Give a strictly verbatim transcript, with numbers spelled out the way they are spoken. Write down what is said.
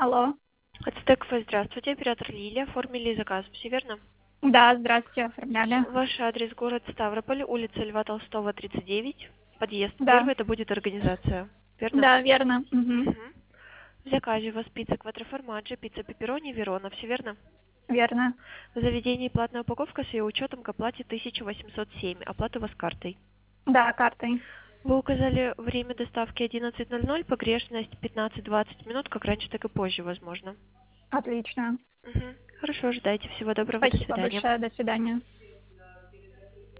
Алло. Ацтекфа, здравствуйте, оператор Лилия. Оформили заказ, все верно? Да, здравствуйте, оформляли. Ваш адрес город Ставрополь, улица Льва Толстого, тридцать девять, подъезд Да. первый, это будет организация, верно? Да, верно. Угу. Мгм. В заказе у вас пицца квадроформаджи, пицца пепперони, Верона, все верно? Верно. В заведении платная упаковка с ее учетом к оплате тысяча восемьсот семь, оплата у вас картой. Да, картой. Вы указали время доставки одиннадцать ноль ноль, погрешность пятнадцать-двадцать минут, как раньше, так и позже, возможно. Отлично. Мгм. Хорошо, ждайте. Всего доброго, до Спасибо свидания. большое. До свидания.